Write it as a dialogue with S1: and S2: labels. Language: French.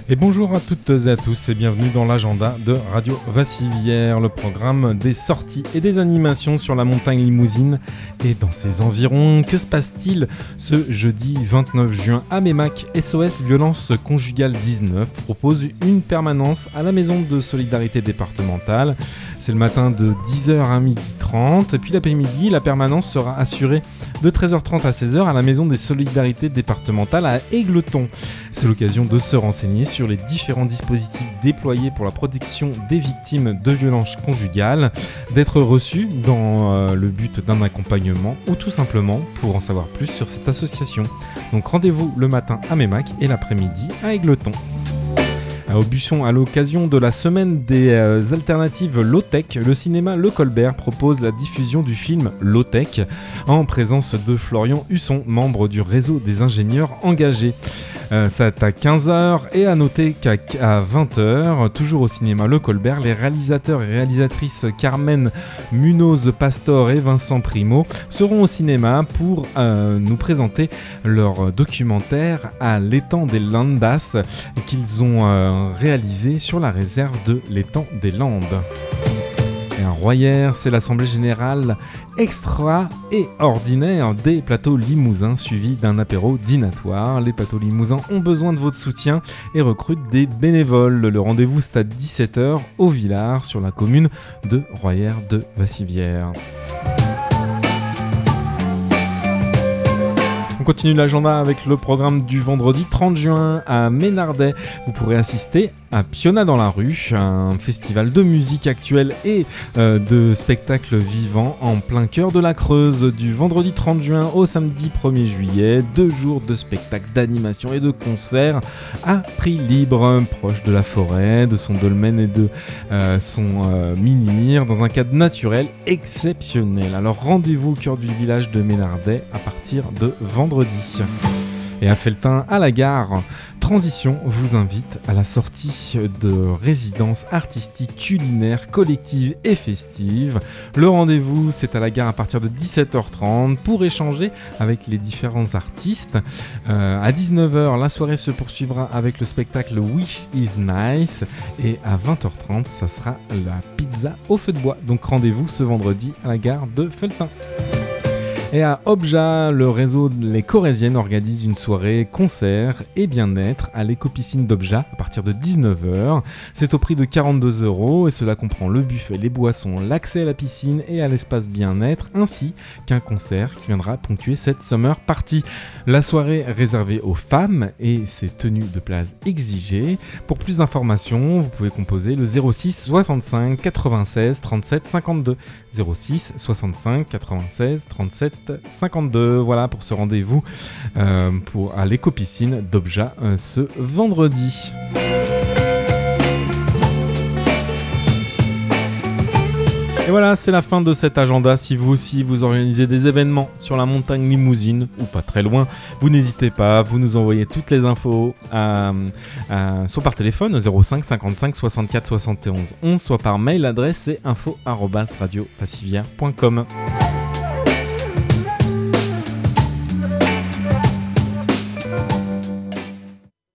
S1: Et bonjour à toutes et à tous et bienvenue dans l'agenda de Radio Vassivière, le programme des sorties et des animations sur la montagne Limousine et dans ses environs. Que se passe-t-il ce jeudi 29 juin à Mémac? SOS Violence Conjugale 19 propose une permanence à la maison de solidarité départementale. C'est le matin de 10h à 12h30 et puis l'après-midi, la permanence sera assurée de 13h30 à 16h à la maison des solidarités départementales à Égletons. C'est l'occasion de se renseigner sur les différents dispositifs déployés pour la protection des victimes de violences conjugales, d'être reçu dans le but d'un accompagnement ou tout simplement pour en savoir plus sur cette association. Donc rendez-vous le matin à Mémac et l'après-midi à Égletons. À Aubusson, à l'occasion de la semaine des alternatives low-tech, le cinéma Le Colbert propose la diffusion du film Low-tech en présence de Florian Husson, membre du réseau des ingénieurs engagés. C'est à 15h et à noter qu'à 20h, toujours au cinéma Le Colbert, les réalisateurs et réalisatrices Carmen Munoz-Pastor et Vincent Primo seront au cinéma pour nous présenter leur documentaire à l'étang des Landas qu'ils ont réalisé sur la réserve de l'étang des Landes. Et à Royères, c'est l'assemblée générale extraordinaire des plateaux limousins suivi d'un apéro dînatoire. Les plateaux limousins ont besoin de votre soutien et recrutent des bénévoles. Le rendez-vous c'est à 17h au Villard sur la commune de Royères de Vassivière. On continue l'agenda avec le programme du vendredi 30 juin à Ménardet. Vous pourrez assister à Piona dans la rue, un festival de musique actuelle et de spectacles vivants en plein cœur de la Creuse. Du vendredi 30 juin au samedi 1er juillet, 2 jours de spectacles, d'animation et de concerts à prix libre, proche de la forêt, de son dolmen et de son menhir, dans un cadre naturel exceptionnel. Alors rendez-vous au cœur du village de Ménardet à partir de vendredi. Et à Felletin, à la gare, Transition vous invite à la sortie de résidences artistiques, culinaires, collectives et festives. Le rendez-vous, c'est à la gare à partir de 17h30 pour échanger avec les différents artistes. À 19h, la soirée se poursuivra avec le spectacle Wish is Nice. Et à 20h30, ça sera la pizza au feu de bois. Donc rendez-vous ce vendredi à la gare de Felletin. Et à Obja, le réseau Les Corésiennes organise une soirée concert et bien-être à l'éco-piscine d'Obja à partir de 19h. C'est au prix de 42€ et cela comprend le buffet, les boissons, l'accès à la piscine et à l'espace bien-être ainsi qu'un concert qui viendra ponctuer cette summer party. La soirée est réservée aux femmes et ses tenues de place exigées. Pour plus d'informations, vous pouvez composer le 06 65 96 37 52. 06 65 96 37 52. Voilà pour ce rendez-vous à l'éco-piscine d'Obja ce vendredi. Et voilà, c'est la fin de cet agenda. Si vous aussi vous organisez des événements sur la montagne Limousine ou pas très loin, vous n'hésitez pas, vous nous envoyez toutes les infos soit par téléphone au 05 55 64 71 11, soit par mail, l'adresse c'est info@radiovassivière.com.